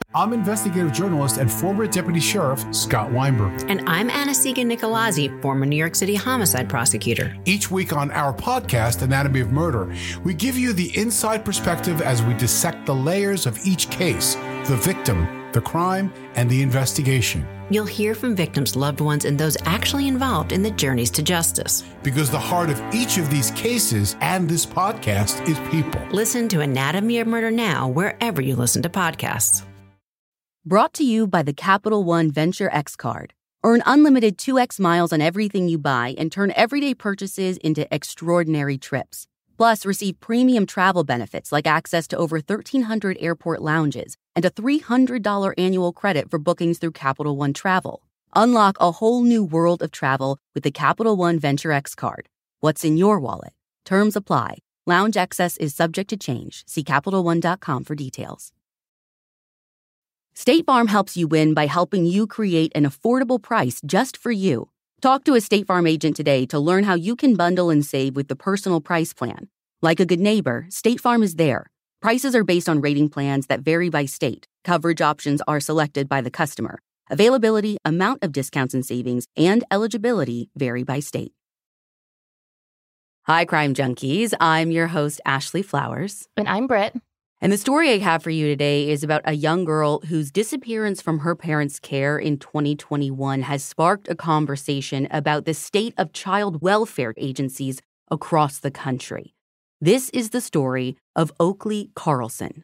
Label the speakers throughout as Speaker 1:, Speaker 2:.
Speaker 1: I'm investigative journalist and former deputy sheriff Scott Weinberg.
Speaker 2: And I'm Anna-Sigga Nicolazzi, former New York City homicide prosecutor.
Speaker 1: Each week on our podcast, Anatomy of Murder, we give you the inside perspective as we dissect the layers of each case, the victim, the crime, and the investigation.
Speaker 2: You'll hear from victims' loved ones and those actually involved in the journeys to justice.
Speaker 1: Because the heart of each of these cases and this podcast is people.
Speaker 2: Listen to Anatomy of Murder now wherever you listen to podcasts.
Speaker 3: Brought to you by the Capital One Venture X Card. Earn unlimited 2x miles on everything you buy and turn everyday purchases into extraordinary trips. Plus, receive premium travel benefits like access to over 1,300 airport lounges and a $300 annual credit for bookings through Capital One Travel. Unlock a whole new world of travel with the Capital One Venture X Card. What's in your wallet? Terms apply. Lounge access is subject to change. See CapitalOne.com for details. State Farm helps you win by helping you create an affordable price just for you. Talk to a State Farm agent today to learn how you can bundle and save with the Personal Price Plan. Like a good neighbor, State Farm is there. Prices are based on rating plans that vary by state. Coverage options are selected by the customer. Availability, amount of discounts and savings, and eligibility vary by state. Hi, Crime Junkies. I'm your host, Ashley Flowers.
Speaker 4: And I'm Britt.
Speaker 3: And the story I have for you today is about a young girl whose disappearance from her parents' care in 2021 has sparked a conversation about the state of child welfare agencies across the country. This is the story of Oakley Carlson.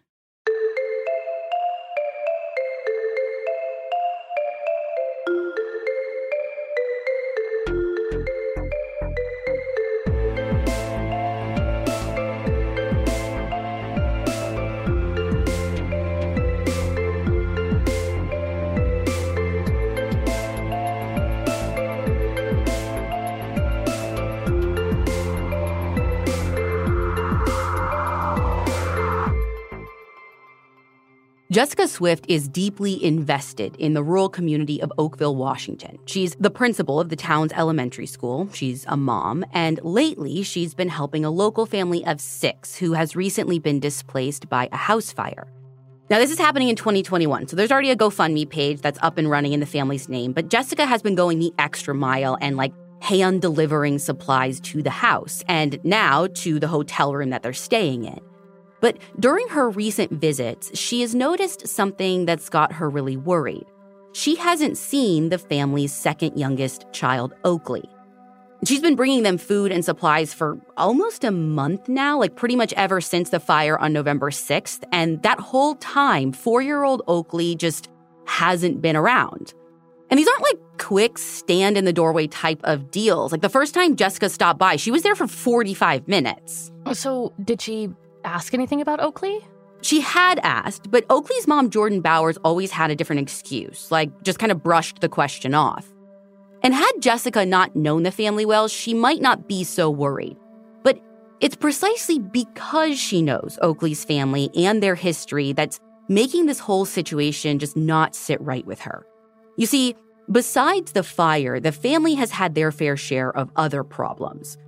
Speaker 3: Jessica Swift is deeply invested in the rural community of Oakville, Washington. She's the principal of the town's elementary school. She's a mom, and lately she's been helping a local family of 6 who has recently been displaced by a house fire. Now, this is happening in 2021, so there's already a GoFundMe page that's up and running in the family's name, but Jessica has been going the extra mile and hand-delivering supplies to the house and now to the hotel room that they're staying in. But during her recent visits, she has noticed something that's got her really worried. She hasn't seen the family's second youngest child, Oakley. She's been bringing them food and supplies for almost a month now, pretty much ever since the fire on November 6th. And that whole time, 4-year-old Oakley just hasn't been around. And these aren't quick stand in the doorway type of deals. The first time Jessica stopped by, she was there for 45 minutes.
Speaker 4: So did she ask anything about Oakley?
Speaker 3: She had asked, but Oakley's mom, Jordan Bowers, always had a different excuse, just kind of brushed the question off. And had Jessica not known the family well, she might not be so worried. But it's precisely because she knows Oakley's family and their history that's making this whole situation just not sit right with her. You see, besides the fire, the family has had their fair share of other problems.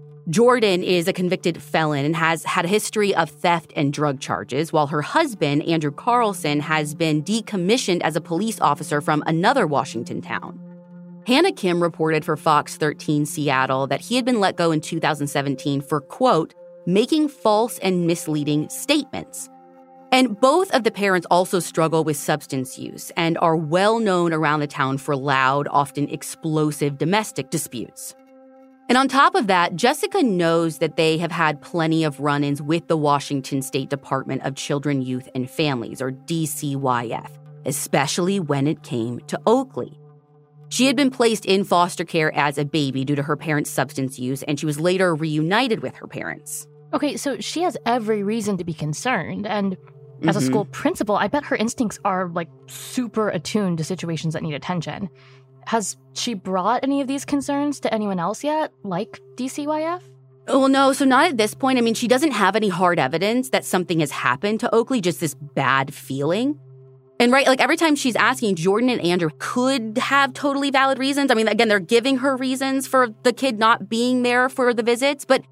Speaker 3: Jordan is a convicted felon and has had a history of theft and drug charges, while her husband, Andrew Carlson, has been decommissioned as a police officer from another Washington town. Hannah Kim reported for Fox 13 Seattle that he had been let go in 2017 for, quote, making false and misleading statements. And both of the parents also struggle with substance use and are well known around the town for loud, often explosive domestic disputes. And on top of that, Jessica knows that they have had plenty of run-ins with the Washington State Department of Children, Youth, and Families, or DCYF, especially when it came to Oakley. She had been placed in foster care as a baby due to her parents' substance use, and she was later reunited with her parents.
Speaker 4: Okay, so she has every reason to be concerned, and as a school principal, I bet her instincts are, super attuned to situations that need attention. Has she brought any of these concerns to anyone else yet, like DCYF?
Speaker 3: Well, no, so not at this point. I mean, she doesn't have any hard evidence that something has happened to Oakley, just this bad feeling. And right, every time she's asking, Jordan and Andrew could have totally valid reasons. I mean, again, they're giving her reasons for the kid not being there for the visits, but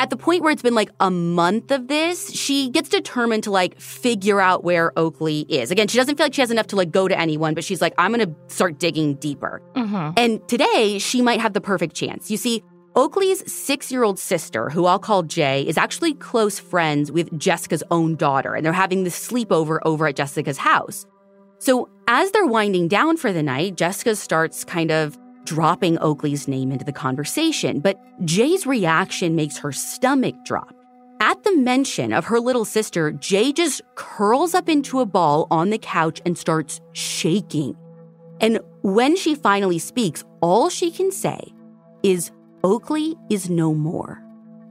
Speaker 3: at the point where it's been like a month of this, she gets determined to like figure out where Oakley is. Again, she doesn't feel like she has enough to like go to anyone, but she's like, I'm going to start digging deeper.
Speaker 4: Mm-hmm.
Speaker 3: And today she might have the perfect chance. You see, Oakley's 6-year-old sister, who I'll call Jay, is actually close friends with Jessica's own daughter, and they're having this sleepover over at Jessica's house. So as they're winding down for the night, Jessica starts kind of dropping Oakley's name into the conversation, but Jay's reaction makes her stomach drop. At the mention of her little sister, Jay just curls up into a ball on the couch and starts shaking. And when she finally speaks, all she can say is, Oakley is no more.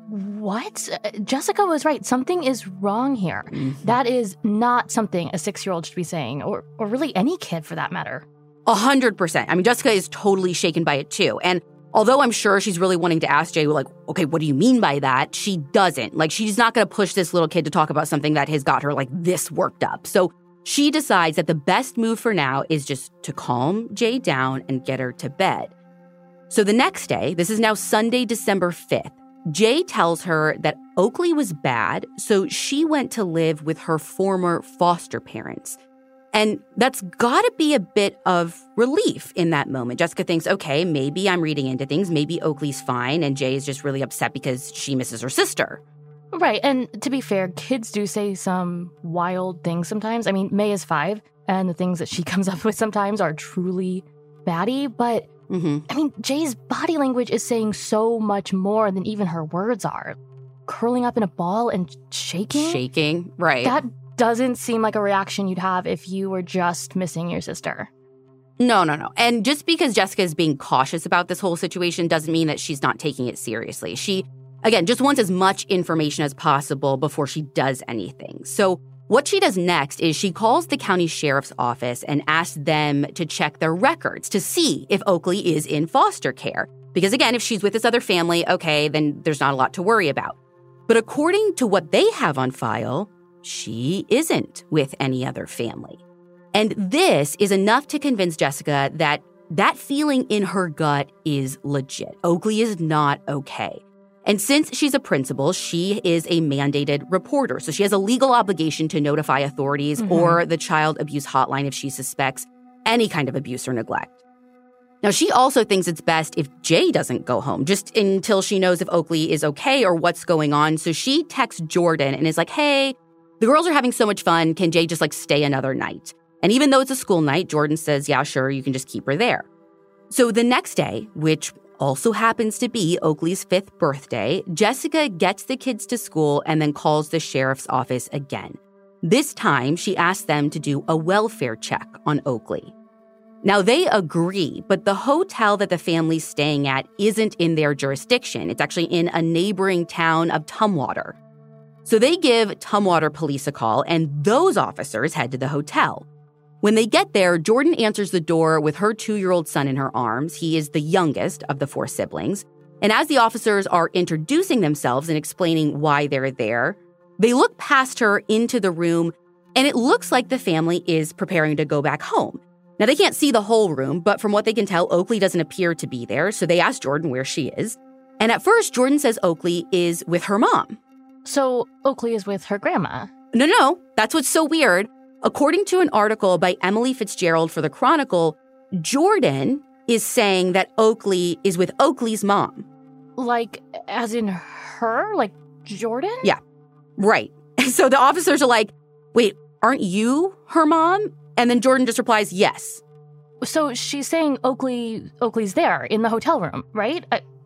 Speaker 4: What? Jessica was right. Something is wrong here.
Speaker 3: Mm-hmm.
Speaker 4: That is not something a 6-year-old should be saying, or really any kid for that matter.
Speaker 3: 100%. I mean, Jessica is totally shaken by it too. And although I'm sure she's really wanting to ask Jay, like, okay, what do you mean by that? She doesn't. Like, she's not going to push this little kid to talk about something that has got her like this worked up. So she decides that the best move for now is just to calm Jay down and get her to bed. So the next day, this is now Sunday, December 5th, Jay tells her that Oakley was bad, so she went to live with her former foster parents. And that's got to be a bit of relief in that moment. Jessica thinks, okay, maybe I'm reading into things. Maybe Oakley's fine, and Jay is just really upset because she misses her sister.
Speaker 4: Right, and to be fair, kids do say some wild things sometimes. I mean, May is 5, and the things that she comes up with sometimes are truly batty, but I mean, Jay's body language is saying so much more than even her words are. Curling up in a ball and shaking?
Speaker 3: Shaking, right.
Speaker 4: That doesn't seem like a reaction you'd have if you were just missing your sister.
Speaker 3: No. And just because Jessica is being cautious about this whole situation doesn't mean that she's not taking it seriously. She, again, just wants as much information as possible before she does anything. So what she does next is she calls the county sheriff's office and asks them to check their records to see if Oakley is in foster care. Because again, if she's with this other family, okay, then there's not a lot to worry about. But according to what they have on file, she isn't with any other family. And this is enough to convince Jessica that that feeling in her gut is legit. Oakley is not okay. And since she's a principal, she is a mandated reporter. So she has a legal obligation to notify authorities or the child abuse hotline if she suspects any kind of abuse or neglect. Now, she also thinks it's best if Jay doesn't go home, just until she knows if Oakley is okay or what's going on. So she texts Jordan and is like, hey, the girls are having so much fun. Can Jay just like stay another night? And even though it's a school night, Jordan says, yeah, sure, you can just keep her there. So the next day, which also happens to be Oakley's 5th birthday, Jessica gets the kids to school and then calls the sheriff's office again. This time, she asks them to do a welfare check on Oakley. Now, they agree, but the hotel that the family's staying at isn't in their jurisdiction. It's actually in a neighboring town of Tumwater. So they give Tumwater police a call, and those officers head to the hotel. When they get there, Jordan answers the door with her 2-year-old son in her arms. He is the youngest of the 4 siblings. And as the officers are introducing themselves and explaining why they're there, they look past her into the room, and it looks like the family is preparing to go back home. Now, they can't see the whole room, but from what they can tell, Oakley doesn't appear to be there, so they ask Jordan where she is. And at first, Jordan says Oakley is with her mom.
Speaker 4: So Oakley is with her grandma?
Speaker 3: No, that's what's so weird. According to an article by Emily Fitzgerald for The Chronicle, Jordan is saying that Oakley is with Oakley's mom.
Speaker 4: Like, as in her? Like, Jordan?
Speaker 3: Yeah, right. So the officers are like, wait, aren't you her mom? And then Jordan just replies, yes.
Speaker 4: So she's saying Oakley's there in the hotel room, right?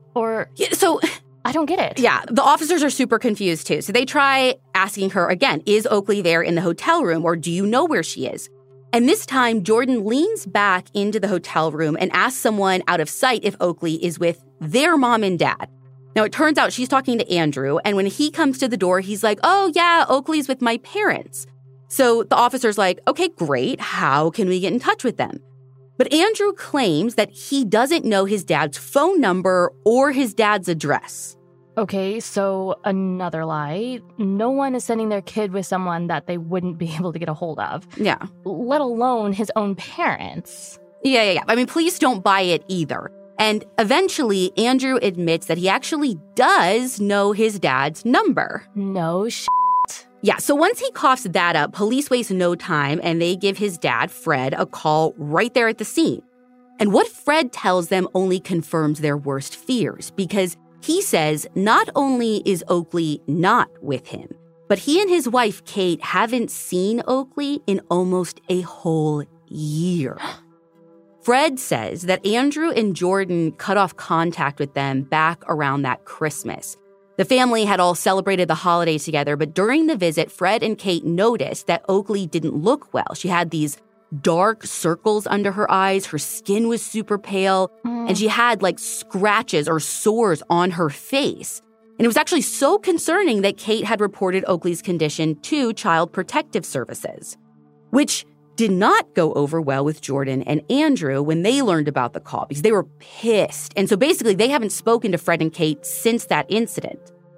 Speaker 3: So
Speaker 4: I don't get it.
Speaker 3: Yeah, the officers are super confused too. So they try asking her again, is Oakley there in the hotel room, or do you know where she is? And this time, Jordan leans back into the hotel room and asks someone out of sight if Oakley is with their mom and dad. Now, it turns out she's talking to Andrew, and when he comes to the door, he's like, oh yeah, Oakley's with my parents. So the officer's like, okay, great, how can we get in touch with them? But Andrew claims that he doesn't know his dad's phone number or his dad's address.
Speaker 4: Okay, so another lie. No one is sending their kid with someone that they wouldn't be able to get a hold of.
Speaker 3: Yeah.
Speaker 4: Let alone his own parents.
Speaker 3: Yeah. I mean, police don't buy it either. And eventually, Andrew admits that he actually does know his dad's number.
Speaker 4: No shit.
Speaker 3: Yeah, so once he coughs that up, police waste no time and they give his dad, Fred, a call right there at the scene. And what Fred tells them only confirms their worst fears, because he says not only is Oakley not with him, but he and his wife, Kate, haven't seen Oakley in almost a whole year. Fred says that Andrew and Jordan cut off contact with them back around that Christmas. The family had all celebrated the holiday together, but during the visit, Fred and Kate noticed that Oakley didn't look well. She had these dark circles under her eyes, her skin was super pale, and she had like scratches or sores on her face. And it was actually so concerning that Kate had reported Oakley's condition to Child Protective Services, which did not go over well with Jordan and Andrew when they learned about the call because they were pissed. And so basically, they haven't spoken to Fred and Kate since that incident.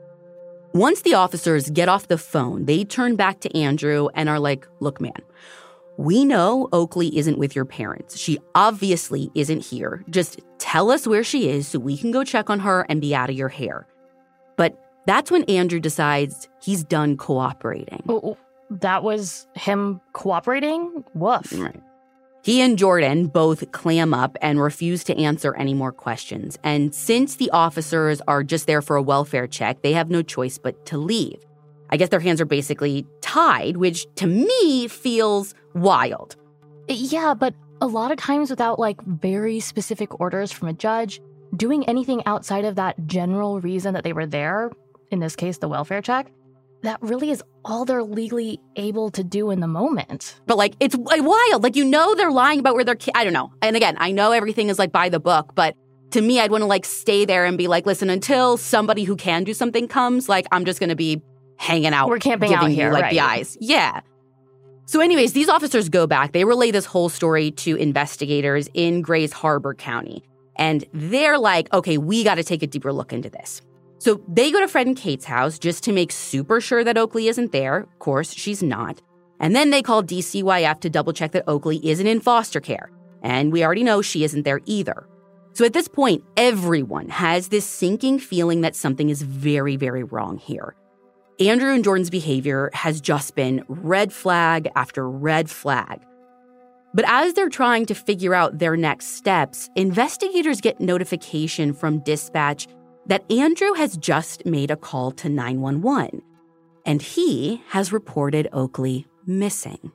Speaker 3: Once the officers get off the phone, they turn back to Andrew and are like, look, man, we know Oakley isn't with your parents. She obviously isn't here. Just tell us where she is so we can go check on her and be out of your hair. But that's when Andrew decides he's done cooperating.
Speaker 4: Oh, that was him cooperating? Woof.
Speaker 3: Right. He and Jordan both clam up and refuse to answer any more questions. And since the officers are just there for a welfare check, they have no choice but to leave. I guess their hands are basically tied, which to me feels wild.
Speaker 4: Yeah, but a lot of times without like very specific orders from a judge, doing anything outside of that general reason that they were there, in this case, the welfare check, that really is all they're legally able to do in the moment.
Speaker 3: But, like, it's wild. Like, you know they're lying about where their I don't know. And again, I know everything is, like, by the book. But to me, I'd want to, like, stay there and be like, listen, until somebody who can do something comes, like, I'm just going to be hanging out.
Speaker 4: We're camping out here,
Speaker 3: like,
Speaker 4: right?
Speaker 3: The eyes. Yeah. So anyways, these officers go back. They relay this whole story to investigators in Grays Harbor County. And they're like, okay, we got to take a deeper look into this. So they go to Fred and Kate's house just to make super sure that Oakley isn't there. Of course, she's not. And then they call DCYF to double check that Oakley isn't in foster care. And we already know she isn't there either. So at this point, everyone has this sinking feeling that something is very, very wrong here. Andrew and Jordan's behavior has just been red flag after red flag. But as they're trying to figure out their next steps, investigators get notification from dispatch that Andrew has just made a call to 911, and he has reported Oakley missing.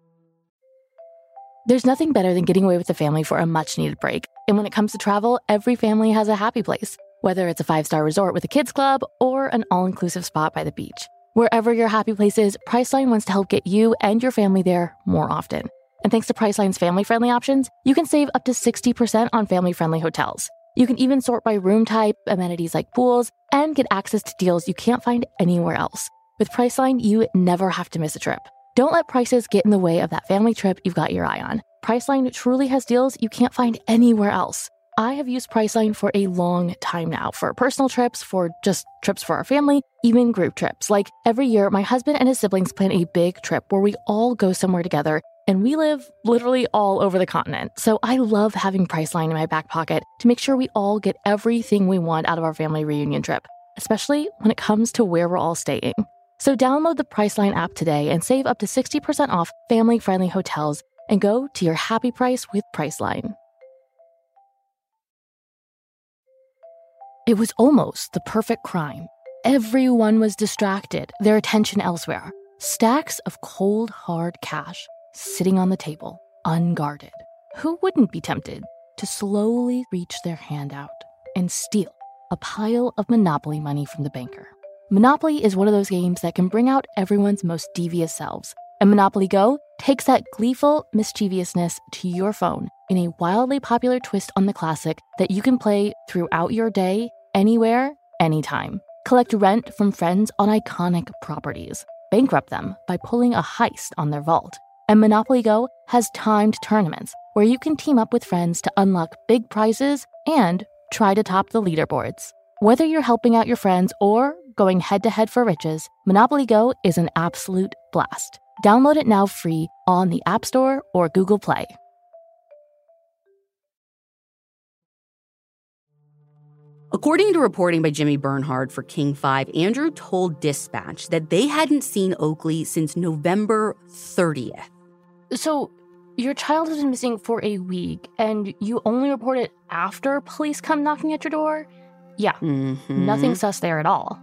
Speaker 4: There's nothing better than getting away with the family for a much-needed break. And when it comes to travel, every family has a happy place, whether it's a 5-star resort with a kids club or an all-inclusive spot by the beach. Wherever your happy place is, Priceline wants to help get you and your family there more often. And thanks to Priceline's family-friendly options, you can save up to 60% on family-friendly hotels. You can even sort by room type, amenities like pools, and get access to deals you can't find anywhere else. With Priceline, you never have to miss a trip. Don't let prices get in the way of that family trip you've got your eye on. Priceline truly has deals you can't find anywhere else. I have used Priceline for a long time now, for personal trips, for just trips for our family, even group trips. Like every year, my husband and his siblings plan a big trip where we all go somewhere together. And we live literally all over the continent. So I love having Priceline in my back pocket to make sure we all get everything we want out of our family reunion trip, especially when it comes to where we're all staying. So download the Priceline app today and save up to 60% off family-friendly hotels and go to your happy price with Priceline. It was almost the perfect crime. Everyone was distracted, their attention elsewhere. Stacks of cold, hard cash sitting on the table, unguarded. Who wouldn't be tempted to slowly reach their hand out and steal a pile of Monopoly money from the banker? Monopoly is one of those games that can bring out everyone's most devious selves. And Monopoly Go takes that gleeful mischievousness to your phone in a wildly popular twist on the classic that you can play throughout your day, anywhere, anytime. Collect rent from friends on iconic properties. Bankrupt them by pulling a heist on their vault. And Monopoly Go has timed tournaments where you can team up with friends to unlock big prizes and try to top the leaderboards. Whether you're helping out your friends or going head-to-head for riches, Monopoly Go is an absolute blast. Download it now free on the App Store or Google Play.
Speaker 3: According to reporting by Jimmy Bernhard for King 5, Andrew told dispatch that they hadn't seen Oakley since November 30th.
Speaker 4: So your child has been missing for a week, and you only report it after police come knocking at your door? Yeah, nothing sus there at all.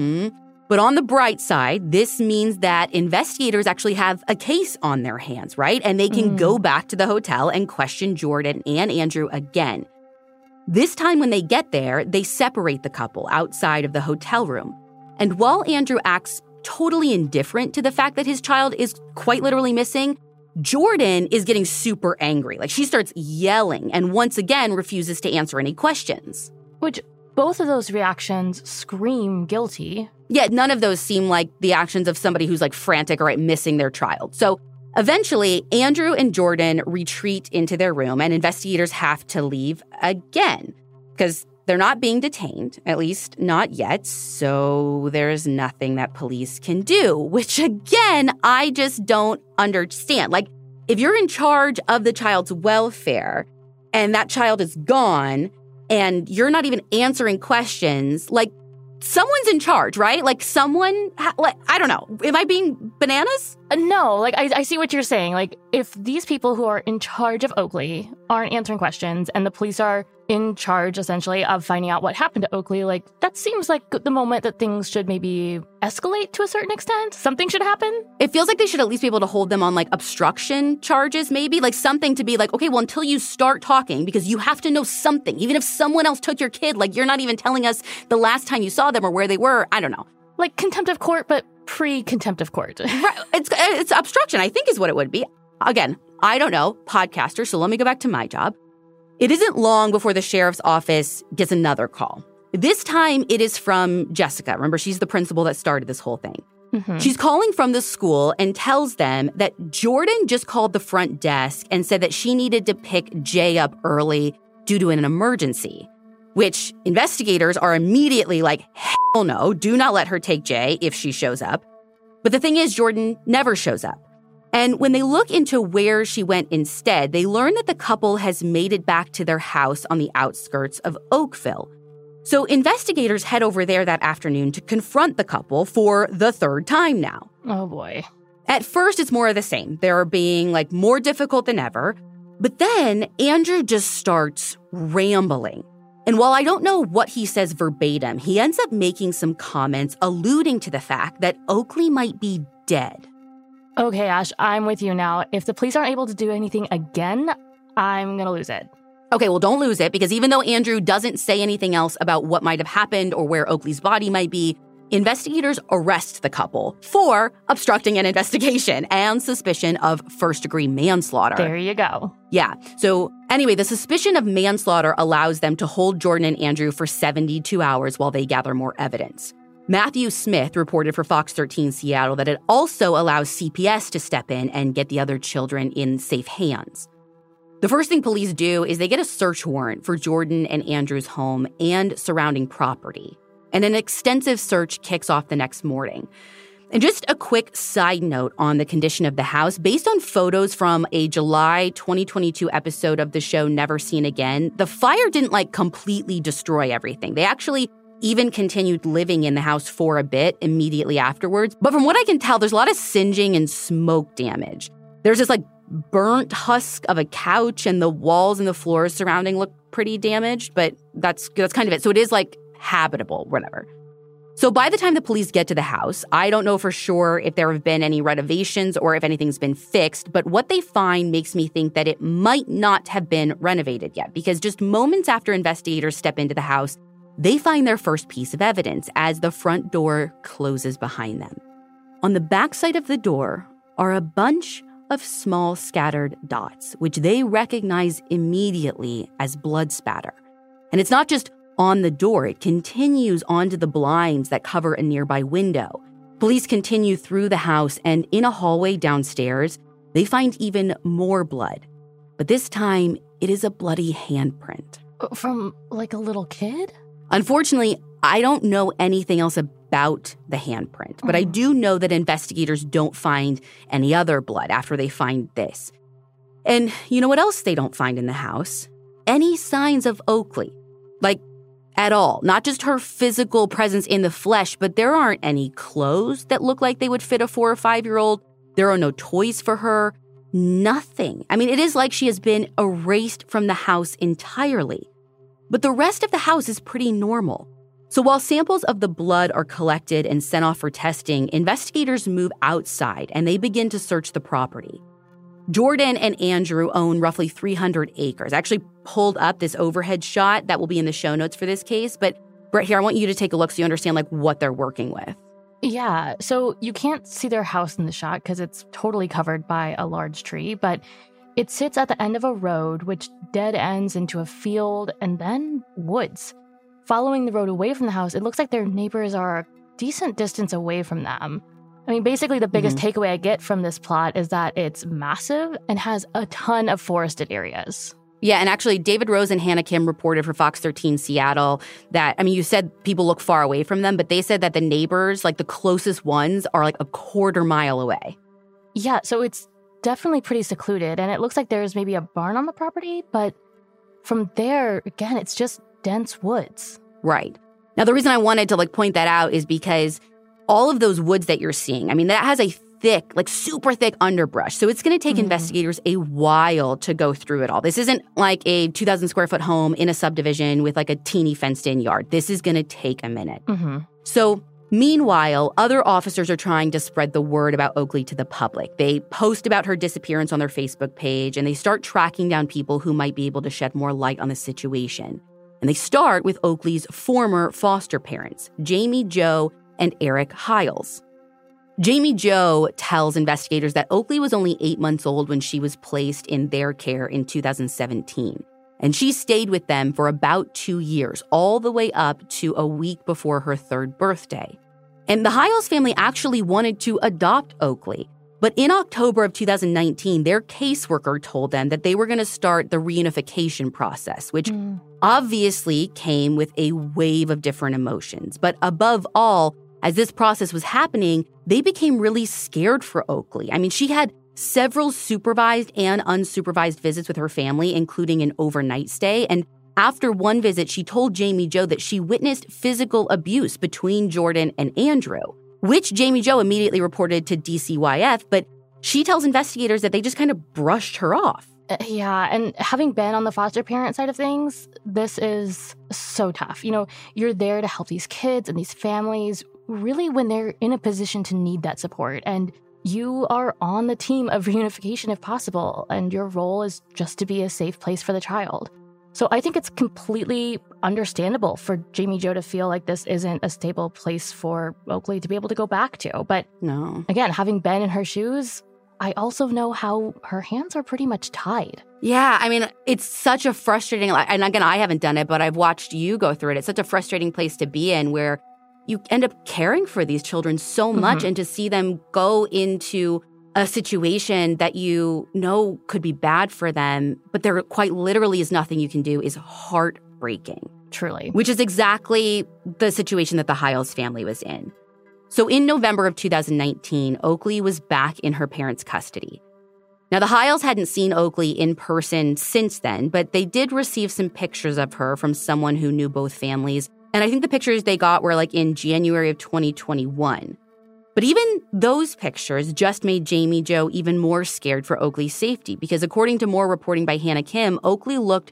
Speaker 3: But on the bright side, this means that investigators actually have a case on their hands, right? And they can go back to the hotel and question Jordan and Andrew again. This time when they get there, they separate the couple outside of the hotel room. And while Andrew acts totally indifferent to the fact that his child is quite literally missing, Jordan is getting super angry. Like, she starts yelling and once again refuses to answer any questions.
Speaker 4: Which, both of those reactions scream guilty.
Speaker 3: Yet none of those seem like the actions of somebody who's like frantic or missing their child. So eventually, Andrew and Jordan retreat into their room and investigators have to leave again because they're not being detained, at least not yet. So there's nothing that police can do, which again, I just don't understand. Like, if you're in charge of the child's welfare and that child is gone and you're not even answering questions, like, someone's in charge, right? Like, someone, I don't know. Am I being bananas?
Speaker 4: No, like, I see what you're saying. Like, if these people who are in charge of Oakley aren't answering questions and the police are in charge, essentially, of finding out what happened to Oakley, like, that seems like the moment that things should maybe escalate to a certain extent. Something should happen.
Speaker 3: It feels like they should at least be able to hold them on, like, obstruction charges, maybe. Like, something to be like, okay, well, until you start talking, because you have to know something. Even if someone else took your kid, like, you're not even telling us the last time you saw them or where they were. I don't know.
Speaker 4: Like contempt of court, but pre-contempt of court.
Speaker 3: Right. It's obstruction, I think is what it would be. Again, I don't know, podcaster, so let me go back to my job. It isn't long before the sheriff's office gets another call. This time, it is from Jessica. Remember, she's the principal that started this whole thing. She's calling from the school and tells them that Jordan just called the front desk and said that she needed to pick Jay up early due to an emergency, which investigators are immediately like, hell no, do not let her take Jay if she shows up. But the thing is, Jordan never shows up. And when they look into where she went instead, they learn that the couple has made it back to their house on the outskirts of Oakville. So investigators head over there that afternoon to confront the couple for the third time now.
Speaker 4: Oh, boy.
Speaker 3: At first, it's more of the same. They're being, like, more difficult than ever. But then Andrew just starts rambling. And while I don't know what he says verbatim, he ends up making some comments alluding to the fact that Oakley might be dead.
Speaker 4: Okay, Ash, I'm with you now. If the police aren't able to do anything again, I'm gonna lose it.
Speaker 3: Okay, well, don't lose it, because even though Andrew doesn't say anything else about what might have happened or where Oakley's body might be, investigators arrest the couple for obstructing an investigation and suspicion of first-degree manslaughter.
Speaker 4: There you go.
Speaker 3: Yeah. So anyway, the suspicion of manslaughter allows them to hold Jordan and Andrew for 72 hours while they gather more evidence. Matthew Smith reported for Fox 13 Seattle that it also allows CPS to step in and get the other children in safe hands. The first thing police do is they get a search warrant for Jordan and Andrew's home and surrounding property. And an extensive search kicks off the next morning. And just a quick side note on the condition of the house, based on photos from a July 2022 episode of the show Never Seen Again, the fire didn't completely destroy everything. They actually even continued living in the house for a bit immediately afterwards. But from what I can tell, there's a lot of singeing and smoke damage. There's this burnt husk of a couch, and the walls and the floors surrounding look pretty damaged, but that's kind of it. So it is habitable, whatever. So by the time the police get to the house, I don't know for sure if there have been any renovations or if anything's been fixed, but what they find makes me think that it might not have been renovated yet, because just moments after investigators step into the house, they find their first piece of evidence as the front door closes behind them. On the backside of the door are a bunch of small scattered dots, which they recognize immediately as blood spatter. And it's not just on the door, it continues onto the blinds that cover a nearby window. Police continue through the house, and in a hallway downstairs, they find even more blood. But this time, it is a bloody handprint.
Speaker 4: From a little kid?
Speaker 3: Unfortunately, I don't know anything else about the handprint, but I do know that investigators don't find any other blood after they find this. And you know what else they don't find in the house? Any signs of Oakley. at all. Not just her physical presence in the flesh, but there aren't any clothes that look like they would fit a 4 or 5-year-old. There are no toys for her. Nothing. I mean, it is like she has been erased from the house entirely. But the rest of the house is pretty normal. So while samples of the blood are collected and sent off for testing, investigators move outside and they begin to search the property. Jordan and Andrew own roughly 300 acres. I actually pulled up this overhead shot that will be in the show notes for this case. But Brett, here, I want you to take a look so you understand like what they're working with.
Speaker 4: Yeah, so you can't see their house in the shot because it's totally covered by a large tree, but it sits at the end of a road which dead ends into a field and then woods. Following the road away from the house, it looks like their neighbors are a decent distance away from them. I mean, basically the biggest takeaway I get from this plot is that it's massive and has a ton of forested areas.
Speaker 3: Yeah, and actually, David Rose and Hannah Kim reported for Fox 13 Seattle that, I mean, you said people look far away from them, but they said that the neighbors, like the closest ones, are like a quarter mile away.
Speaker 4: Yeah, so it's definitely pretty secluded, and it looks like there's maybe a barn on the property, but from there, again, it's just dense woods.
Speaker 3: Right. Now, the reason I wanted to point that out is because all of those woods that you're seeing, I mean, that has a thick, super thick underbrush. So it's going to take investigators a while to go through it all. This isn't like a 2,000 square foot home in a subdivision with like a teeny fenced in yard. This is going to take a minute. So meanwhile, other officers are trying to spread the word about Oakley to the public. They post about her disappearance on their Facebook page, and they start tracking down people who might be able to shed more light on the situation. And they start with Oakley's former foster parents, Jamie Jo and Eric Hiles. Jamie Jo tells investigators that Oakley was only 8 months old when she was placed in their care in 2017. And she stayed with them for about 2 years, all the way up to a week before her 3rd birthday. And the Hiles family actually wanted to adopt Oakley. But in October of 2019, their caseworker told them that they were going to start the reunification process, which obviously came with a wave of different emotions. But above all, as this process was happening, they became really scared for Oakley. I mean, she had several supervised and unsupervised visits with her family, including an overnight stay. And after one visit, she told Jamie Jo that she witnessed physical abuse between Jordan and Andrew, which Jamie Jo immediately reported to DCYF, but she tells investigators that they just kind of brushed her off.
Speaker 4: Yeah, and having been on the foster parent side of things, this is so tough. You know, you're there to help these kids and these families really when they're in a position to need that support. And you are on the team of reunification if possible, and your role is just to be a safe place for the child. So I think it's completely understandable for Jamie Jo to feel like this isn't a stable place for Oakley to be able to go back to. But
Speaker 3: no,
Speaker 4: again, having been in her shoes, I also know how her hands are pretty much tied.
Speaker 3: Yeah, I mean, it's such a frustrating, and again, I haven't done it, but I've watched you go through it. It's such a frustrating place to be in where you end up caring for these children so much, and to see them go into a situation that you know could be bad for them, but there quite literally is nothing you can do, is heartbreaking.
Speaker 4: Truly.
Speaker 3: Which is exactly the situation that the Hiles family was in. So in November of 2019, Oakley was back in her parents' custody. Now, the Hiles hadn't seen Oakley in person since then, but they did receive some pictures of her from someone who knew both families. And I think the pictures they got were in January of 2021. But even those pictures just made Jamie Jo even more scared for Oakley's safety, because according to more reporting by Hannah Kim, Oakley looked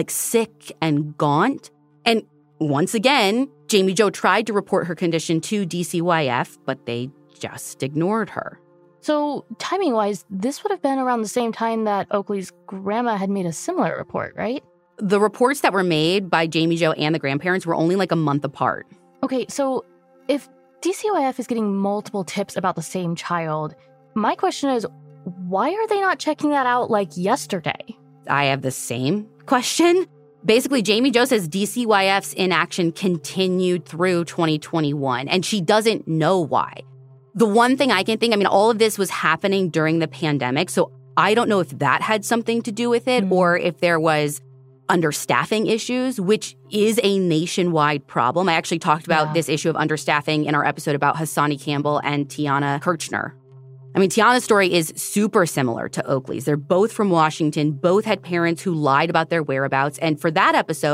Speaker 3: sick and gaunt. And once again, Jamie Jo tried to report her condition to DCYF, but they just ignored her.
Speaker 4: So timing-wise, this would have been around the same time that Oakley's grandma had made a similar report, right?
Speaker 3: The reports that were made by Jamie Jo and the grandparents were only a month apart.
Speaker 4: Okay, so if DCYF is getting multiple tips about the same child, my question is, why are they not checking that out yesterday?
Speaker 3: I have the same question. Basically, Jamie Jo says DCYF's inaction continued through 2021, and she doesn't know why. The one thing I can think, all of this was happening during the pandemic, so I don't know if that had something to do with it, or if there was understaffing issues, which is a nationwide problem. I actually talked about this issue of understaffing in our episode about Hassani Campbell and Tiana Kirchner. Tiana's story is super similar to Oakley's. They're both from Washington. Both had parents who lied about their whereabouts. And for that episode,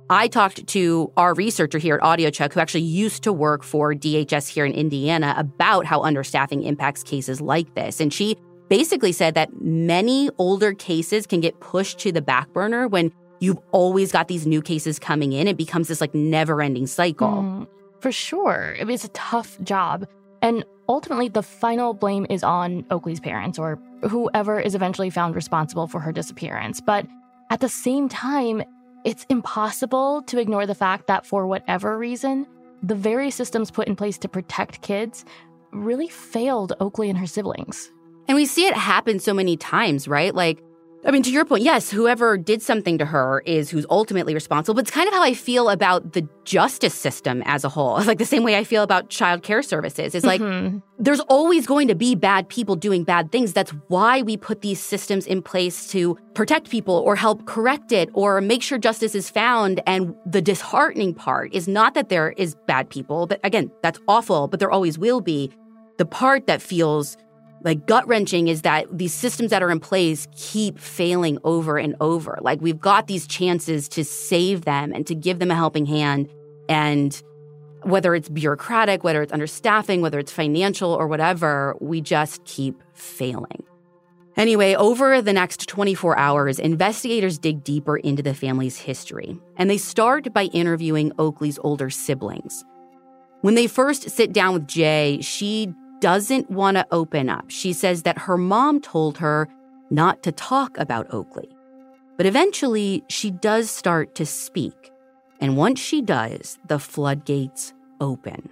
Speaker 3: I talked to our researcher here at AudioChuck, who actually used to work for DHS here in Indiana, about how understaffing impacts cases like this. And she basically said that many older cases can get pushed to the back burner when you've always got these new cases coming in. It becomes this never-ending cycle.
Speaker 4: For sure. It's a tough job. And ultimately, the final blame is on Oakley's parents or whoever is eventually found responsible for her disappearance. But at the same time, it's impossible to ignore the fact that for whatever reason, the very systems put in place to protect kids really failed Oakley and her siblings.
Speaker 3: And we see it happen so many times, right? To your point, yes, whoever did something to her is who's ultimately responsible. But it's kind of how I feel about the justice system as a whole. It's the same way I feel about child care services. It's there's always going to be bad people doing bad things. That's why we put these systems in place to protect people or help correct it or make sure justice is found. And the disheartening part is not that there is bad people. But again, that's awful, but there always will be. The part that feels gut-wrenching is that these systems that are in place keep failing over and over. We've got these chances to save them and to give them a helping hand. And whether it's bureaucratic, whether it's understaffing, whether it's financial or whatever, we just keep failing. Anyway, over the next 24 hours, investigators dig deeper into the family's history. And they start by interviewing Oakley's older siblings. When they first sit down with Jay, she doesn't want to open up. She says that her mom told her not to talk about Oakley. But eventually, she does start to speak. And once she does, the floodgates open.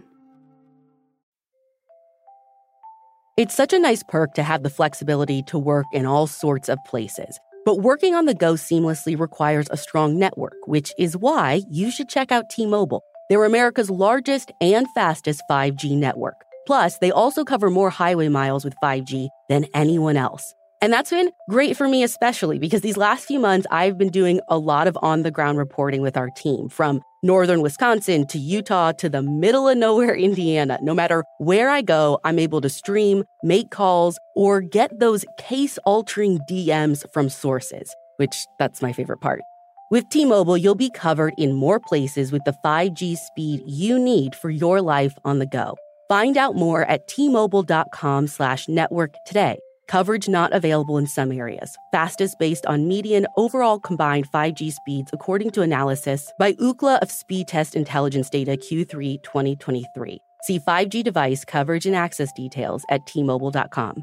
Speaker 3: It's such a nice perk to have the flexibility to work in all sorts of places. But working on the go seamlessly requires a strong network, which is why you should check out T-Mobile. They're America's largest and fastest 5G network. Plus, they also cover more highway miles with 5G than anyone else. And that's been great for me especially because these last few months, I've been doing a lot of on-the-ground reporting with our team, from northern Wisconsin to Utah to the middle of nowhere, Indiana. No matter where I go, I'm able to stream, make calls, or get those case-altering DMs from sources, which that's my favorite part. With T-Mobile, you'll be covered in more places with the 5G speed you need for your life on the go. Find out more at T-Mobile.com/network today. Coverage not available in some areas. Fastest based on median overall combined 5G speeds according to analysis by Ookla of Speed Test Intelligence Data Q3 2023. See 5G device coverage and access details at T-Mobile.com.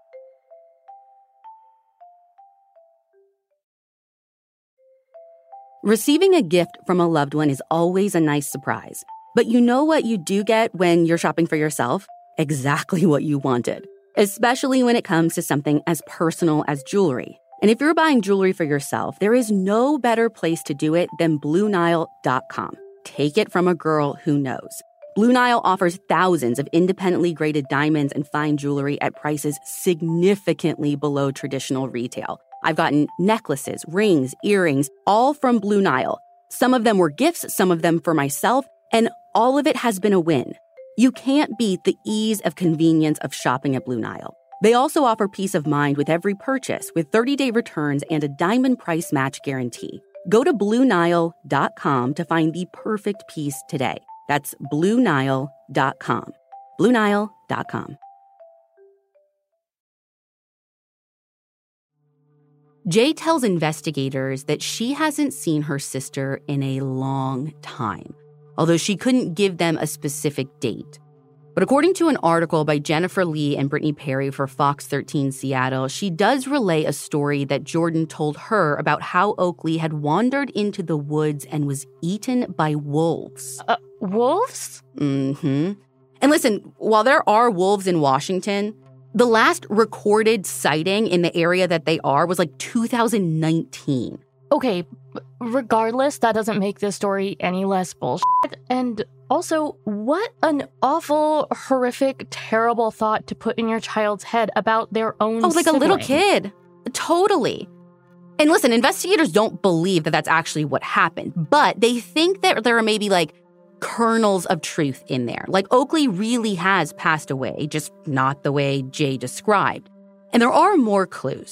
Speaker 3: Receiving a gift from a loved one is always a nice surprise. But you know what you do get when you're shopping for yourself? Exactly what you wanted, especially when it comes to something as personal as jewelry. And if you're buying jewelry for yourself, there is no better place to do it than BlueNile.com. Take it from a girl who knows. Blue Nile offers thousands of independently graded diamonds and fine jewelry at prices significantly below traditional retail. I've gotten necklaces, rings, earrings, all from Blue Nile. Some of them were gifts, some of them for myself, and all of it has been a win. You can't beat the ease of convenience of shopping at Blue Nile. They also offer peace of mind with every purchase with 30-day returns and a diamond price match guarantee. Go to BlueNile.com to find the perfect piece today. That's BlueNile.com. BlueNile.com. Jay tells investigators that she hasn't seen her sister in a long time, although she couldn't give them a specific date. But according to an article by Jennifer Lee and Brittany Perry for Fox 13 Seattle, she does relay a story that Jordan told her about how Oakley had wandered into the woods and was eaten by wolves.
Speaker 4: Wolves?
Speaker 3: Mm-hmm. And listen, while there are wolves in Washington, the last recorded sighting in the area that they are was 2019.
Speaker 4: Okay, regardless, that doesn't make this story any less bullshit. And also, what an awful, horrific, terrible thought to put in your child's head about their own
Speaker 3: sibling. A little kid. Totally. And listen, investigators don't believe that that's actually what happened, but they think that there are maybe kernels of truth in there. Oakley really has passed away, just not the way Jay described. And there are more clues.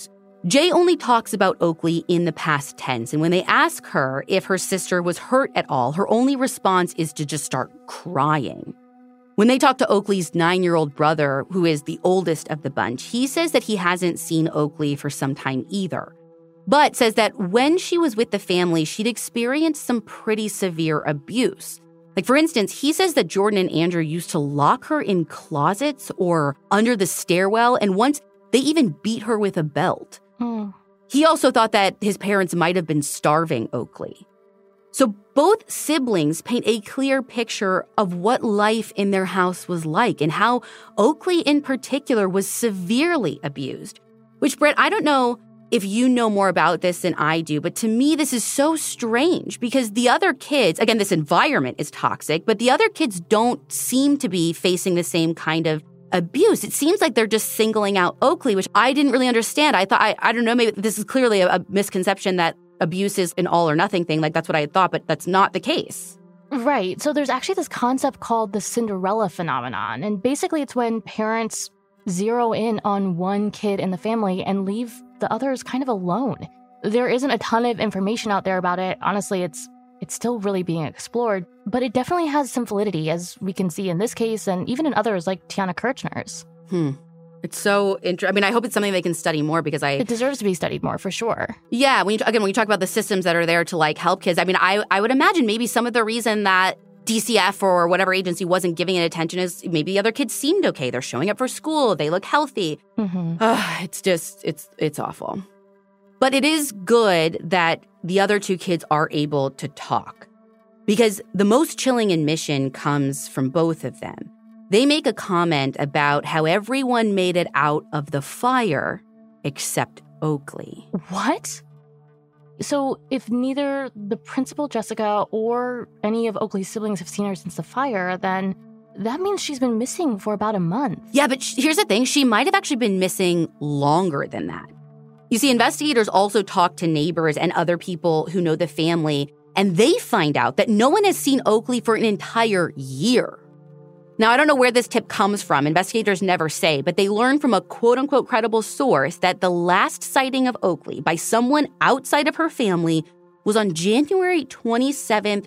Speaker 3: Jay only talks about Oakley in the past tense, and when they ask her if her sister was hurt at all, her only response is to just start crying. When they talk to Oakley's 9-year-old brother, who is the oldest of the bunch, he says that he hasn't seen Oakley for some time either, but says that when she was with the family, she'd experienced some pretty severe abuse. Like, for instance, he says that Jordan and Andrew used to lock her in closets or under the stairwell, and once they even beat her with a belt. He also thought that his parents might have been starving Oakley. So both siblings paint a clear picture of what life in their house was like and how Oakley in particular was severely abused. Which, Brett, I don't know if you know more about this than I do, but to me, this is so strange because the other kids, again, this environment is toxic, but the other kids don't seem to be facing the same kind of abuse. It seems like they're just singling out Oakley, which I didn't really understand. I thought, I don't know, maybe this is clearly a misconception that abuse is an all or nothing thing. Like, that's what I had thought, but that's not the case.
Speaker 4: Right. So there's actually this concept called the Cinderella phenomenon. And basically it's when parents zero in on one kid in the family and leave the others kind of alone. There isn't a ton of information out there about it. Honestly, it's still really being explored, but it definitely has some validity, as we can see in this case and even in others like Tiana Kirchner's.
Speaker 3: It's so interesting. I mean, I hope it's something they can study more because
Speaker 4: It deserves to be studied more, for sure.
Speaker 3: Yeah, when you talk about the systems that are there to, like, help kids, I mean, I would imagine maybe some of the reason that DCF or whatever agency wasn't giving it attention is maybe the other kids seemed okay. They're showing up for school. They look healthy. It's awful. But it is good that the other two kids are able to talk because the most chilling admission comes from both of them. They make a comment about how everyone made it out of the fire except Oakley.
Speaker 4: What? So if neither the principal, Jessica, or any of Oakley's siblings have seen her since the fire, then that means she's been missing for about a month.
Speaker 3: Yeah, but here's the thing. She might have actually been missing longer than that. You see, investigators also talk to neighbors and other people who know the family, and they find out that no one has seen Oakley for an entire year. Now, I don't know where this tip comes from. Investigators never say, but they learn from a quote-unquote credible source that the last sighting of Oakley by someone outside of her family was on January 27th,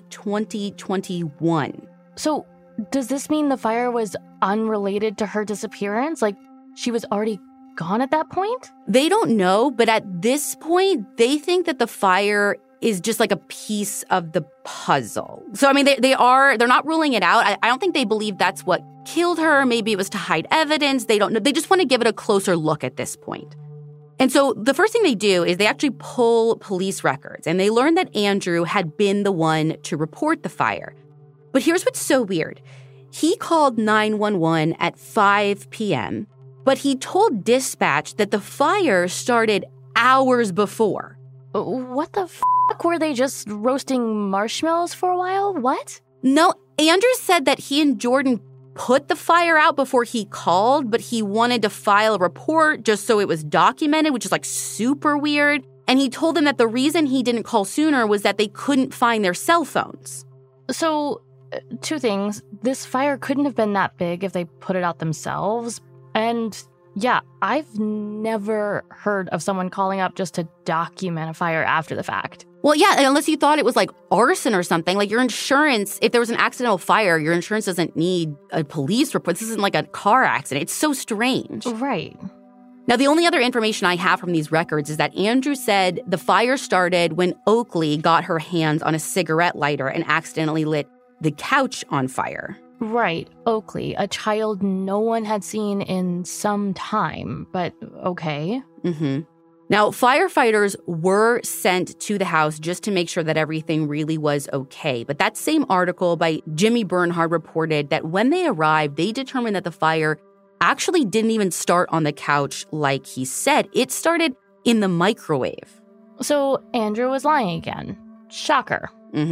Speaker 3: 2021.
Speaker 4: So does this mean the fire was unrelated to her disappearance? Like, she was already gone at that point?
Speaker 3: They don't know, but at this point, they think that the fire is just like a piece of the puzzle. So, I mean, they're not ruling it out. I don't think they believe that's what killed her. Maybe it was to hide evidence. They don't know. They just want to give it a closer look at this point. And so the first thing they do is they actually pull police records, and they learn that Andrew had been the one to report the fire. But here's what's so weird. He called 911 at 5 p.m., but he told dispatch that the fire started hours before.
Speaker 4: What the f***? Were they just roasting marshmallows for a while? What?
Speaker 3: No, Andrew said that he and Jordan put the fire out before he called, but he wanted to file a report just so it was documented, which is like super weird. And he told them that the reason he didn't call sooner was that they couldn't find their cell phones.
Speaker 4: So, two things. This fire couldn't have been that big if they put it out themselves. And yeah, I've never heard of someone calling up just to document a fire after the fact.
Speaker 3: Well, yeah, unless you thought it was like arson or something. Like your insurance, if there was an accidental fire, your insurance doesn't need a police report. This isn't like a car accident. It's so strange.
Speaker 4: Right.
Speaker 3: Now, the only other information I have from these records is that Andrew said the fire started when Oakley got her hands on a cigarette lighter and accidentally lit the couch on fire.
Speaker 4: Right, Oakley, a child no one had seen in some time, but okay.
Speaker 3: Now, firefighters were sent to the house just to make sure that everything really was okay. But that same article by Jimmy Bernhard reported that when they arrived, they determined that the fire actually didn't even start on the couch like he said. It started in the microwave.
Speaker 4: So Andrew was lying again. Shocker.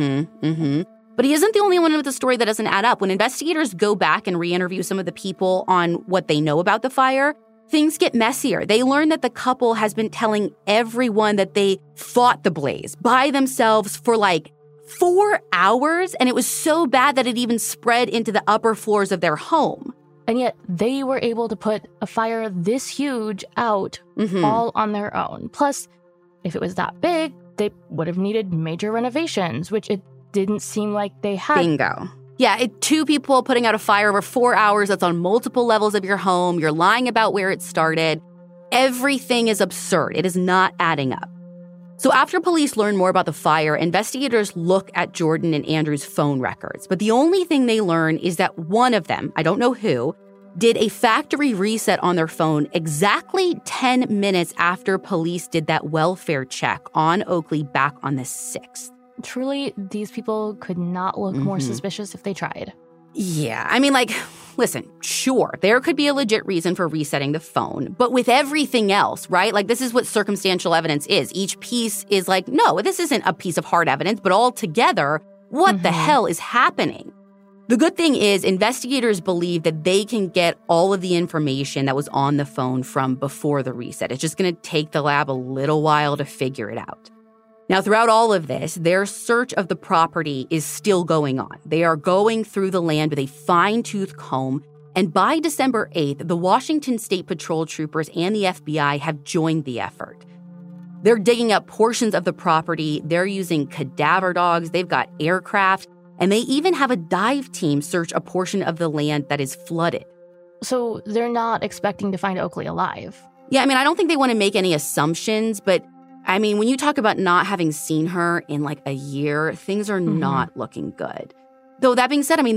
Speaker 3: But he isn't the only one with the story that doesn't add up. When investigators go back and re-interview some of the people on what they know about the fire, things get messier. They learn that the couple has been telling everyone that they fought the blaze by themselves for like 4 hours, and it was so bad that it even spread into the upper floors of their home.
Speaker 4: And yet they were able to put a fire this huge out all on their own. Plus, if it was that big, they would have needed major renovations, which it didn't seem like they had.
Speaker 3: Bingo. Yeah, 2 people putting out a fire over 4 hours that's on multiple levels of your home. You're lying about where it started. Everything is absurd. It is not adding up. So after police learn more about the fire, investigators look at Jordan and Andrew's phone records. But the only thing they learn is that one of them, I don't know who, did a factory reset on their phone exactly 10 minutes after police did that welfare check on Oakley back on the 6th.
Speaker 4: Truly, these people could not look more suspicious if they tried.
Speaker 3: Yeah, I mean, listen, sure, there could be a legit reason for resetting the phone, but with everything else, right? This is what circumstantial evidence is. Each piece is no, this isn't a piece of hard evidence, but all together, what the hell is happening? The good thing is investigators believe that they can get all of the information that was on the phone from before the reset. It's just going to take the lab a little while to figure it out. Now, throughout all of this, their search of the property is still going on. They are going through the land with a fine-tooth comb, and by December 8th, the Washington State Patrol troopers and the FBI have joined the effort. They're digging up portions of the property, they're using cadaver dogs, they've got aircraft, and they even have a dive team search a portion of the land that is flooded.
Speaker 4: So they're not expecting to find Oakley alive?
Speaker 3: Yeah, I don't think they want to make any assumptions, but when you talk about not having seen her in a year, things are not looking good. Though that being said,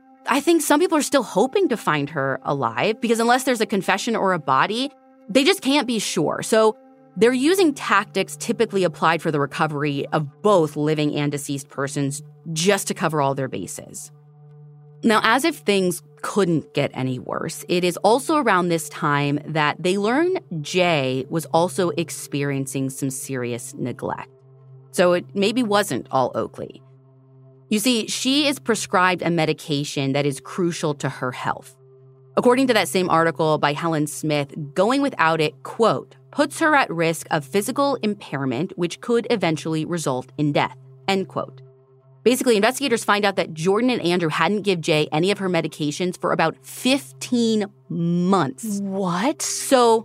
Speaker 3: I think some people are still hoping to find her alive because unless there's a confession or a body, they just can't be sure. So they're using tactics typically applied for the recovery of both living and deceased persons just to cover all their bases. Now, as if things couldn't get any worse, it is also around this time that they learn Jay was also experiencing some serious neglect. So it maybe wasn't all Oakley. You see, she is prescribed a medication that is crucial to her health. According to that same article by Helen Smith, going without it, quote, puts her at risk of physical impairment, which could eventually result in death, end quote. Basically, investigators find out that Jordan and Andrew hadn't given Jay any of her medications for about 15 months.
Speaker 4: What?
Speaker 3: So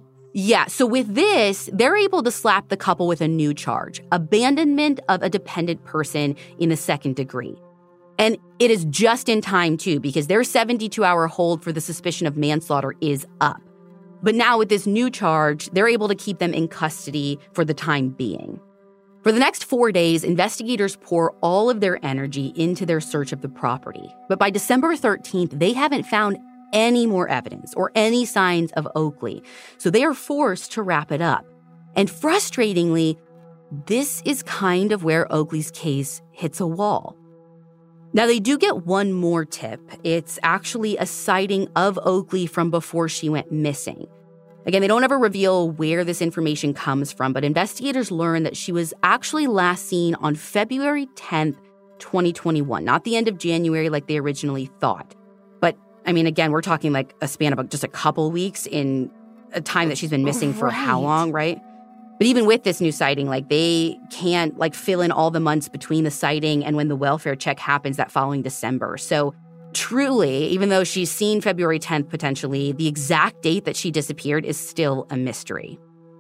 Speaker 3: with this, they're able to slap the couple with a new charge, abandonment of a dependent person in the 2nd degree. And it is just in time, too, because their 72-hour hold for the suspicion of manslaughter is up. But now with this new charge, they're able to keep them in custody for the time being. For the next 4 days, investigators pour all of their energy into their search of the property. But by December 13th, they haven't found any more evidence or any signs of Oakley. So they are forced to wrap it up. And frustratingly, this is kind of where Oakley's case hits a wall. Now, they do get one more tip. It's actually a sighting of Oakley from before she went missing. Again, they don't ever reveal where this information comes from, but investigators learn that she was actually last seen on February 10th, 2021, not the end of January like they originally thought. But, again, we're talking a span of just a couple weeks in a time that she's been missing for how long, right? But even with this new sighting, they can't, fill in all the months between the sighting and when the welfare check happens that following December. So truly, even though she's seen February 10th potentially, the exact date that she disappeared is still a mystery.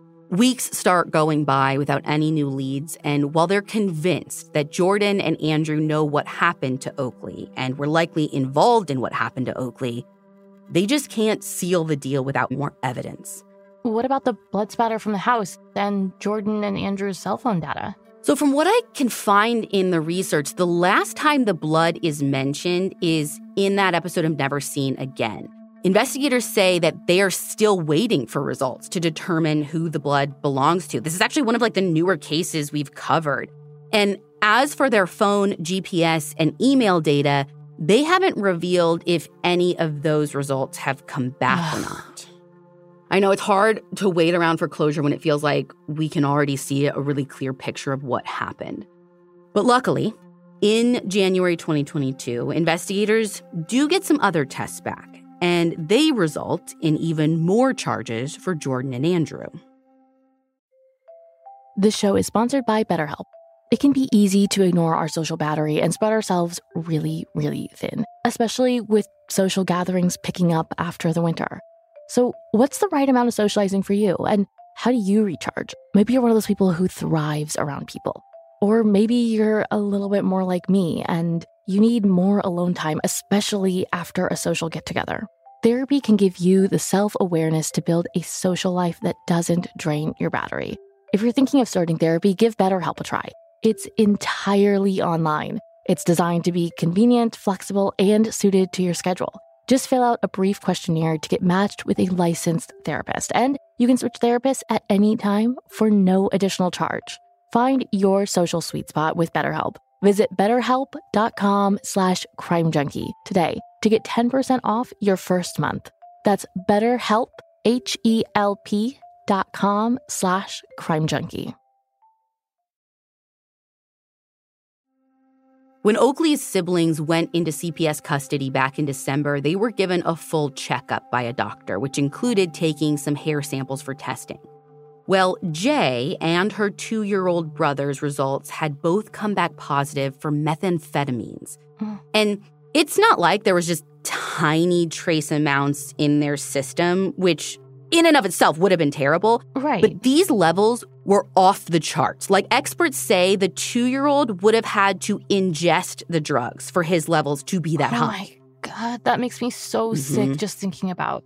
Speaker 3: Weeks start going by without any new leads, and while they're convinced that Jordan and Andrew know what happened to Oakley and were likely involved in what happened to Oakley, they just can't seal the deal without more evidence.
Speaker 4: What about the blood spatter from the house and Jordan and Andrew's cell phone data?
Speaker 3: So from what I can find in the research, the last time the blood is mentioned is in that episode of Never Seen Again. Investigators say that they are still waiting for results to determine who the blood belongs to. This is actually one of the newer cases we've covered. And as for their phone, GPS, and email data, they haven't revealed if any of those results have come back or not. I know it's hard to wait around for closure when it feels like we can already see a really clear picture of what happened. But luckily, in January 2022, investigators do get some other tests back, and they result in even more charges for Jordan and Andrew.
Speaker 4: This show is sponsored by BetterHelp. It can be easy to ignore our social battery and spread ourselves really, really thin. especially with social gatherings picking up after the winter. So what's the right amount of socializing for you? And how do you recharge? Maybe you're one of those people who thrives around people. Or maybe you're a little bit more like me and you need more alone time, especially after a social get-together. Therapy can give you the self-awareness to build a social life that doesn't drain your battery. If you're thinking of starting therapy, give BetterHelp a try. It's entirely online. It's designed to be convenient, flexible, and suited to your schedule. Just fill out a brief questionnaire to get matched with a licensed therapist, and you can switch therapists at any time for no additional charge. Find your social sweet spot with BetterHelp. Visit betterhelp.com/crimejunkie today to get 10% off your first month. That's BetterHelp, HELP.com/crimejunkie.
Speaker 3: When Oakley's siblings went into CPS custody back in December, they were given a full checkup by a doctor, which included taking some hair samples for testing. Well, Jay and her 2-year-old brother's results had both come back positive for methamphetamines. And it's not like there was just tiny trace amounts in their system, which in and of itself would have been terrible.
Speaker 4: Right.
Speaker 3: But these levels were off the charts. Like, experts say the 2-year-old would have had to ingest the drugs for his levels to be that high.
Speaker 4: Oh my God, that makes me so sick just thinking about.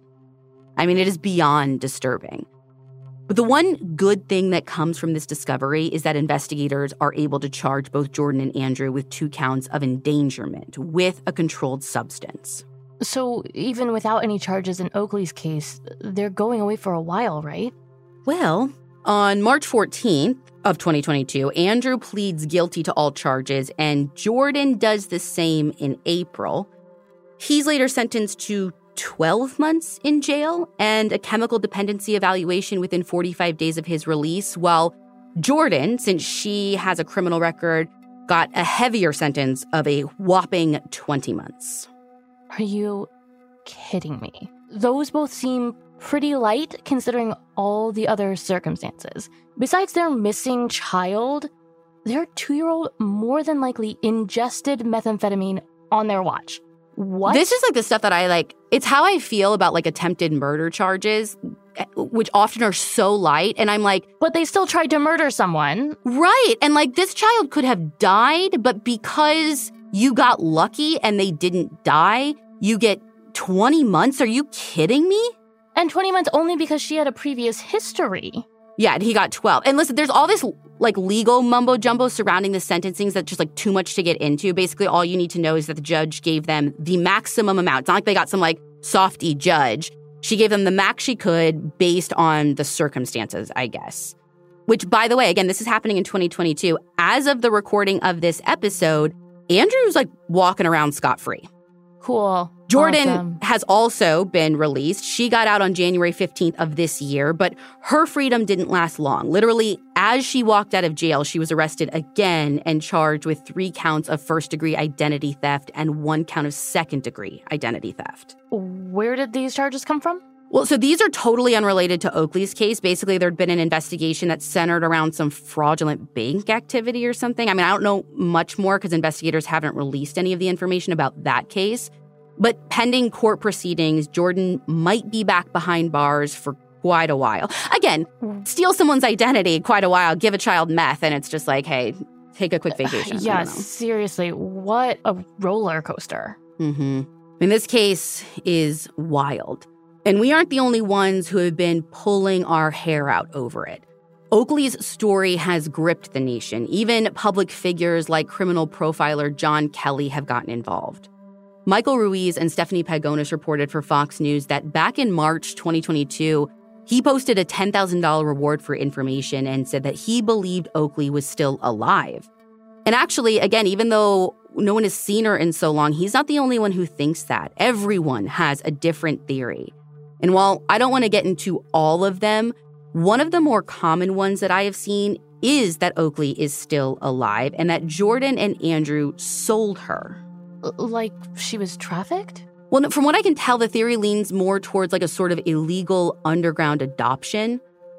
Speaker 3: I mean, it is beyond disturbing. But the one good thing that comes from this discovery is that investigators are able to charge both Jordan and Andrew with 2 counts of endangerment with a controlled substance.
Speaker 4: So even without any charges in Oakley's case, they're going away for a while, right?
Speaker 3: Well, on March 14th of 2022, Andrew pleads guilty to all charges, and Jordan does the same in April. He's later sentenced to 12 months in jail and a chemical dependency evaluation within 45 days of his release, while Jordan, since she has a criminal record, got a heavier sentence of a whopping 20 months.
Speaker 4: Are you kidding me? Those both seem pretty light considering all the other circumstances. Besides their missing child, their 2-year-old more than likely ingested methamphetamine on their watch. What?
Speaker 3: This is like the stuff that I like. It's how I feel about like attempted murder charges, which often are so light. And I'm like,
Speaker 4: but they still tried to murder someone.
Speaker 3: Right. And like, this child could have died, but because you got lucky and they didn't die, you get 20 months? Are you kidding me?
Speaker 4: And 20 months only because she had a previous history.
Speaker 3: Yeah, and he got 12. And listen, there's all this like legal mumbo jumbo surrounding the sentencings that's just like too much to get into. Basically, all you need to know is that the judge gave them the maximum amount. It's not like they got some like softy judge. She gave them the max she could based on the circumstances, I guess. Which, by the way, again, this is happening in 2022. As of the recording of this episode, Andrew's like walking around scot-free.
Speaker 4: Cool.
Speaker 3: Jordan has also been released. She got out on January 15th of this year, but her freedom didn't last long. Literally, as she walked out of jail, she was arrested again and charged with 3 counts of first-degree identity theft and 1 count of second-degree identity theft.
Speaker 4: Where did these charges come from?
Speaker 3: Well, so these are totally unrelated to Oakley's case. Basically, there'd been an investigation that centered around some fraudulent bank activity or something. I mean, I don't know much more because investigators haven't released any of the information about that case. But pending court proceedings, Jordan might be back behind bars for quite a while. Again, steal someone's identity quite a while, give a child meth, and it's just like, hey, take a quick vacation.
Speaker 4: Yeah, seriously, what a roller coaster.
Speaker 3: I mean, this case is wild. And we aren't the only ones who have been pulling our hair out over it. Oakley's story has gripped the nation. Even public figures like criminal profiler John Kelly have gotten involved. Michael Ruiz and Stephanie Pagonis reported for Fox News that back in March 2022, he posted a $10,000 reward for information and said that he believed Oakley was still alive. And actually, again, even though no one has seen her in so long, he's not the only one who thinks that. Everyone has a different theory. And while I don't want to get into all of them, one of the more common ones that I have seen is that Oakley is still alive and that Jordan and Andrew sold her.
Speaker 4: Like she was trafficked?
Speaker 3: Well, from what I can tell, the theory leans more towards like a sort of illegal underground adoption.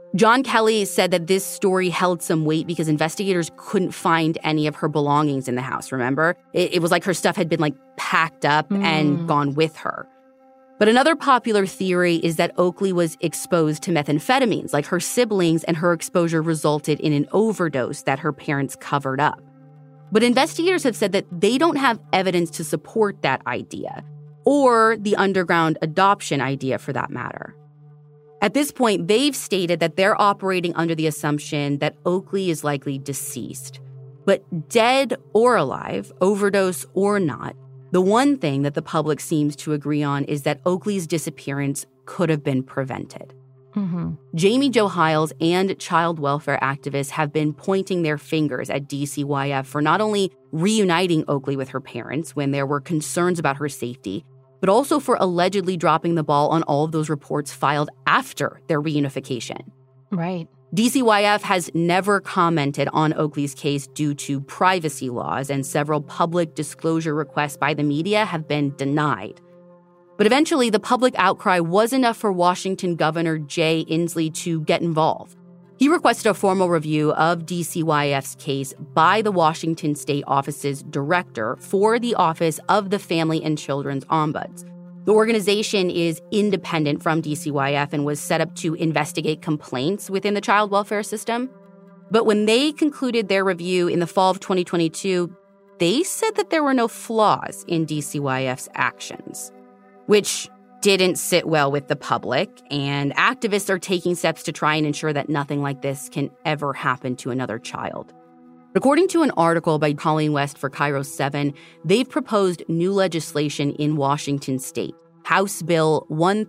Speaker 3: John Kelly said that this story held some weight because investigators couldn't find any of her belongings in the house, remember? It was like her stuff had been packed up and gone with her. But another popular theory is that Oakley was exposed to methamphetamines like her siblings, and her exposure resulted in an overdose that her parents covered up. But investigators have said that they don't have evidence to support that idea, or the underground adoption idea for that matter. At this point, they've stated that they're operating under the assumption that Oakley is likely deceased. But dead or alive, overdose or not, the one thing that the public seems to agree on is that Oakley's disappearance could have been prevented. Jamie Jo Hiles and child welfare activists have been pointing their fingers at DCYF for not only reuniting Oakley with her parents when there were concerns about her safety, but also for allegedly dropping the ball on all of those reports filed after their reunification.
Speaker 4: Right.
Speaker 3: DCYF has never commented on Oakley's case due to privacy laws, and several public disclosure requests by the media have been denied. But eventually, the public outcry was enough for Washington Governor Jay Inslee to get involved. He requested a formal review of DCYF's case by the Washington State Office's director for the Office of the Family and Children's Ombuds. The organization is independent from DCYF and was set up to investigate complaints within the child welfare system. But when they concluded their review in the fall of 2022, they said that there were no flaws in DCYF's actions, which didn't sit well with the public, and activists are taking steps to try and ensure that nothing like this can ever happen to another child. According to an article by Colleen West for KIRO 7, they've proposed new legislation in Washington state, House Bill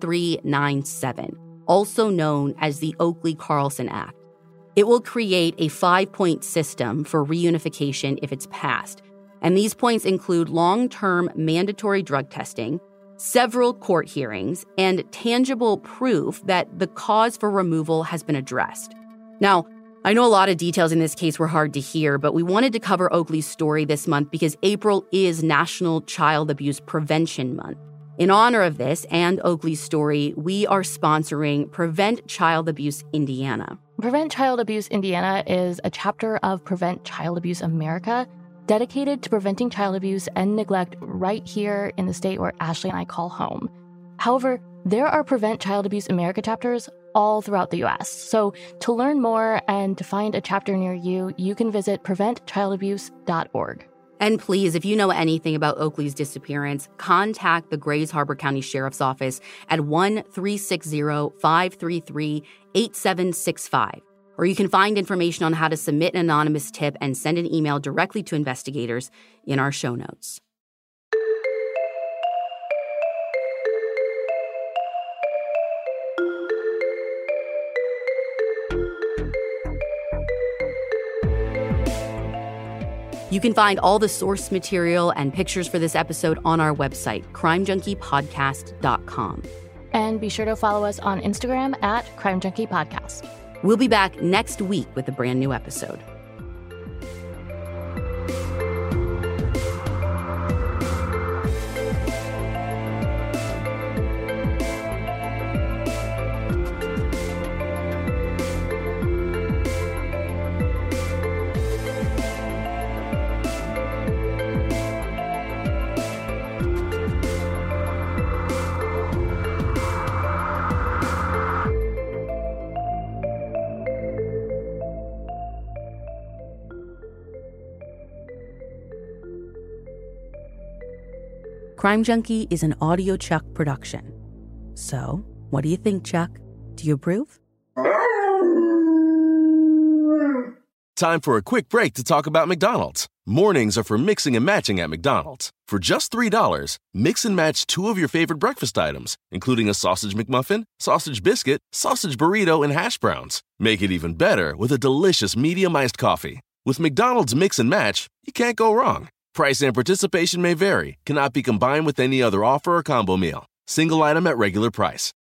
Speaker 3: 1397, also known as the Oakley-Carlson Act. It will create a 5-point system for reunification if it's passed, and these points include long-term mandatory drug testing, several court hearings, and tangible proof that the cause for removal has been addressed. Now, I know a lot of details in this case were hard to hear, but we wanted to cover Oakley's story this month because April is National Child Abuse Prevention Month. In honor of this and Oakley's story, we are sponsoring Prevent Child Abuse Indiana.
Speaker 4: Prevent Child Abuse Indiana is a chapter of Prevent Child Abuse America, dedicated to preventing child abuse and neglect right here in the state where Ashley and I call home. However, there are Prevent Child Abuse America chapters all throughout the U.S. So to learn more and to find a chapter near you, you can visit preventchildabuse.org.
Speaker 3: And please, if you know anything about Oakley's disappearance, contact the Grays Harbor County Sheriff's Office at 1-360-533-8765. Or you can find information on how to submit an anonymous tip and send an email directly to investigators in our show notes. You can find all the source material and pictures for this episode on our website, crimejunkiepodcast.com.
Speaker 4: And be sure to follow us on Instagram at Crime Junkie Podcast.
Speaker 3: We'll be back next week with a brand new episode. Crime Junkie is an Audio Chuck production. So, what do you think, Chuck? Do you approve?
Speaker 5: Time for a quick break to talk about McDonald's. Mornings are for mixing and matching at McDonald's. For just $3, mix and match 2 of your favorite breakfast items, including a sausage McMuffin, sausage biscuit, sausage burrito, and hash browns. Make it even better with a delicious medium iced coffee. With McDonald's Mix and Match, you can't go wrong. Price and participation may vary. Cannot be combined with any other offer or combo meal. Single item at regular price.